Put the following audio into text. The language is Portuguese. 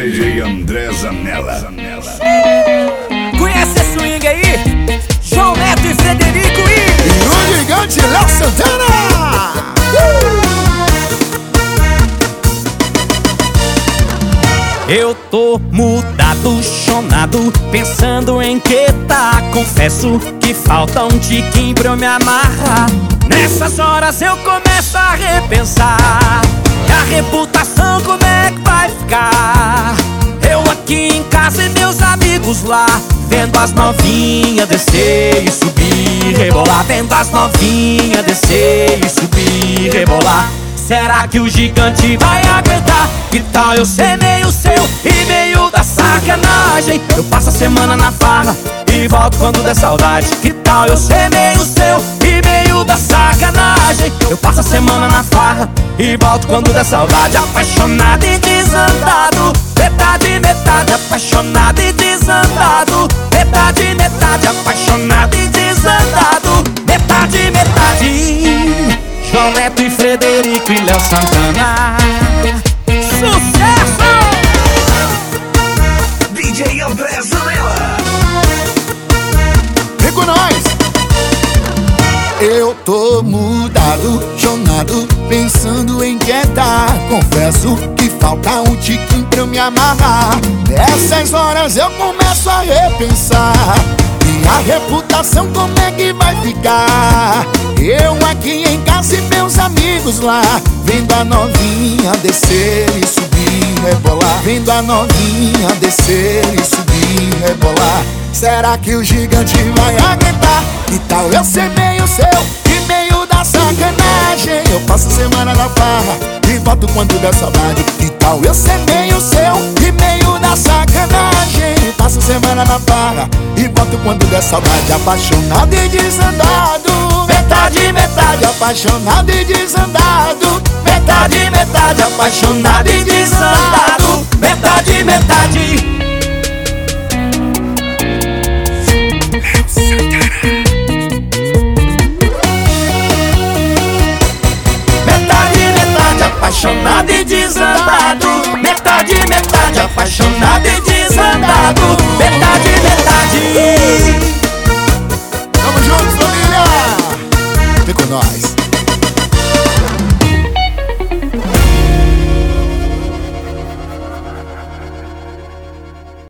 DJ André Zanella. Conhece esse swing aí? João Neto e Frederico e o gigante Léo Santana. Eu tô mudado, chonado, pensando em que tá. Confesso que falta um tiquinho pra eu me amarrar. Nessas horas eu começo a repensar, e a reputação como é que vai ficar? Eu aqui em casa e meus amigos lá, vendo as novinhas descer e subir, rebolar. Vendo as novinhas descer e subir, rebolar. Será que o gigante vai aguentar? Que tal eu ser meio seu e meio da sacanagem? Eu passo a semana na farra e volto quando der saudade. Que tal eu ser meio seu e meio da sacanagem? Eu passo a semana na farra e volto quando der saudade. Apaixonado e desandado, metade, metade. Apaixonado e desandado, metade, metade. Apaixonado e desandado, metade, metade. João Neto e Frederico e Léo Santana. Sucesso! DJ André Zanella. Vem com nós! Eu tô mudado, chonado, pensando em que tá. Confesso que falta um tiquinho pra eu me amarrar. Nessas horas eu começo a repensar, e a reputação como é que vai ficar? Eu aqui em casa e meus amigos lá, vendo a novinha descer e subir, rebolar. Vendo a novinha descer e subir, rebolar. Será que o gigante vai aguentar? Que tal eu ser meio seu e meio da sacanagem? Eu passo a semana na farra e volto quando der saudade. Que tal eu ser meio seu e meio da sacanagem? Eu passo a semana na farra e volto quando der saudade. Apaixonado e desandado, metade, metade. Apaixonado e desandado, metade, metade. Apaixonado e desandado,